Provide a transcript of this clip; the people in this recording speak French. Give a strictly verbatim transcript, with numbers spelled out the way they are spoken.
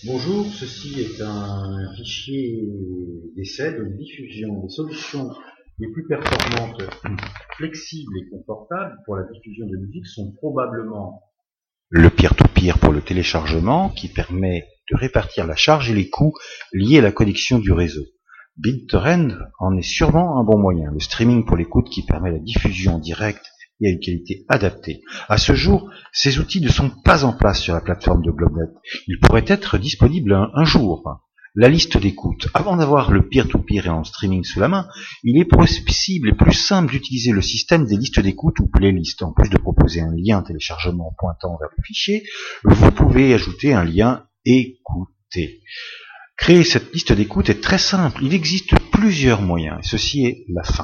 Bonjour, ceci est un fichier d'essai de diffusion des solutions les plus performantes, flexibles et confortables pour la diffusion de musique sont probablement le peer-to-peer pour le téléchargement qui permet de répartir la charge et les coûts liés à la connexion du réseau. BitTorrent en est sûrement un bon moyen, le streaming pour l'écoute qui permet la diffusion directe et à une qualité adaptée. À ce jour, ces outils ne sont pas en place sur la plateforme de GlobeNet. Ils pourraient être disponibles un, un jour. La liste d'écoute. Avant d'avoir le peer-to-peer et en streaming sous la main, il est possible et plus simple d'utiliser le système des listes d'écoute ou playlists. En plus de proposer un lien téléchargement pointant vers le fichier, vous pouvez ajouter un lien écouter. Créer cette liste d'écoute est très simple. Il existe plusieurs moyens. Et ceci est la fin.